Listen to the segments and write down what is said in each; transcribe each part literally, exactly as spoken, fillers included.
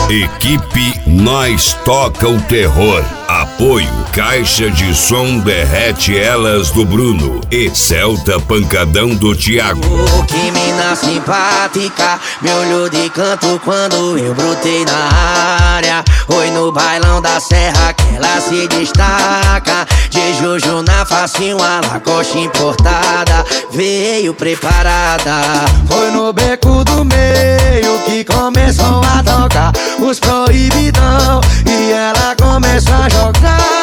Equipe Nós Toca o Terror. Apoio Caixa de Som Derrete Elas do Bruno e Celta Pancadão do Thiago. Que mina simpática, me olhou de canto quando eu brotei na área. Oi no bailão da serra que ela se destaca. De Jojo na facinho, a Lacoste importada, veio preparada. Foi no beco do meio que começou a tocar os proibidão e ela começou a jogar.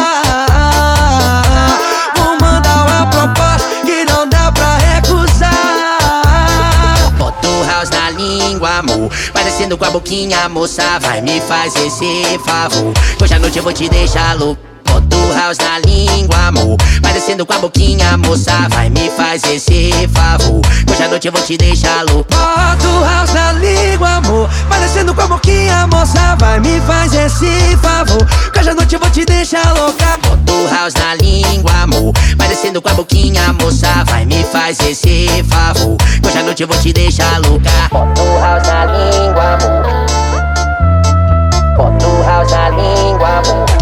Vou mandar uma proposta que não dá pra recusar. Bota o house na língua, amor, parecendo com a boquinha, moça, vai me fazer esse favor. Hoje à noite eu vou te deixar louco. Bota o house na língua, amor, parecendo com a boquinha, moça, vai me fazer esse favor. Hoje à noite eu vou te deixar louco. Bota o house na língua, amor, parecendo com a boquinha, moça, vai me fazer esse favor. Hoje à noite eu vou te deixar louca. Bota o house na língua, amor, parecendo com a boquinha, moça, vai me fazer esse favor. Hoje à noite eu vou te deixar louca. Bota o house na língua, amor. Bota o house na língua, amor.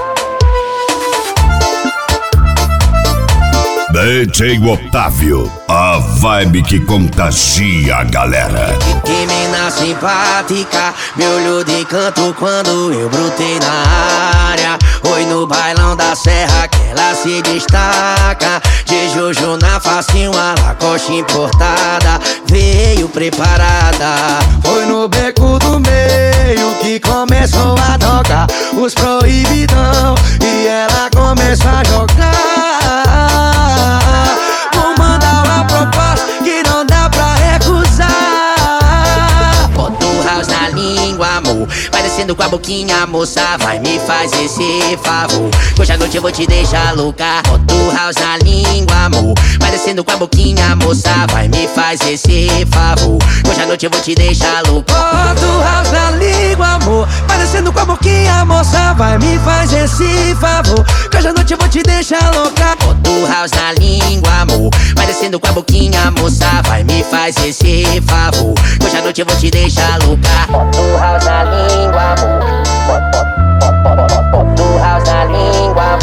D J Otávio, a vibe que contagia a galera. Que mina simpática, me olhou de canto quando eu brotei na área. Oi no bailão da serra que ela se destaca. De Jojo na facinho, a Lacoste importada, veio preparada. Foi no beco do meio que começou a tocar os proibidão e ela começou a jogar. Vou mandar uma proposta que não dá pra recusar. Bota o house na língua, amor, parecendo com a boquinha, moça, vai me fazer esse favor. Hoje à noite eu vou te deixar louca. Bota o house na língua, amor, parecendo com a boquinha, moça, vai me fazer esse favor. Hoje à noite eu vou te deixar louca. Bota o house na língua, amor, parecendo com a boquinha, moça, vai me fazer esse favor. Hoje à noite eu vou te deixar louca. Bota o house na língua, amor, parecendo com a boquinha, moça, vai me fazer esse favor. Hoje à noite eu vou te deixar louca. Bota o house na língua, amor. Bota o house na língua, amor.